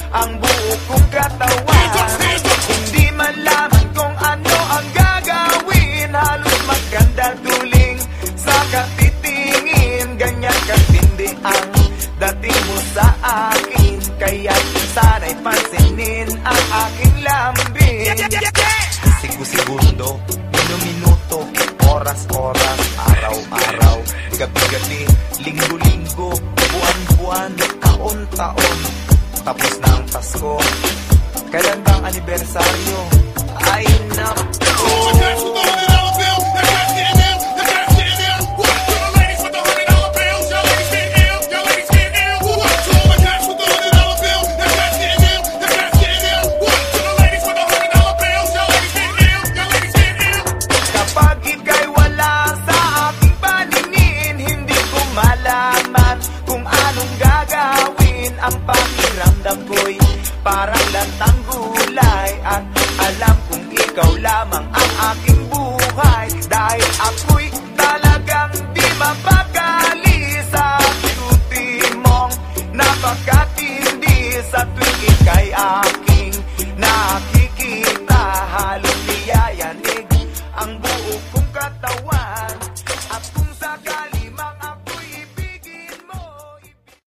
ang buo kong katawan. Hindi malaman kung ano ang gagawin, halos magkandaduling sa katitingin. Ganyan katindi ang dating mo sa akin, kaya sana'y pansinin ang aking lambing. Segundo, minuto, oras, araw-araw, gabi-gabi, linggo-linggo, buwan-buwan, taon-taon. Tapos na ang Pasko, kailan bang anibersaryo? Ay naku, ang pakiramdam ko'y parang lantang gulay. At alam kong ikaw lamang ang aking buhay, dahil ako'y talagang di mapakali sa beauty mong napakatindi sa tuwing ika'y akin.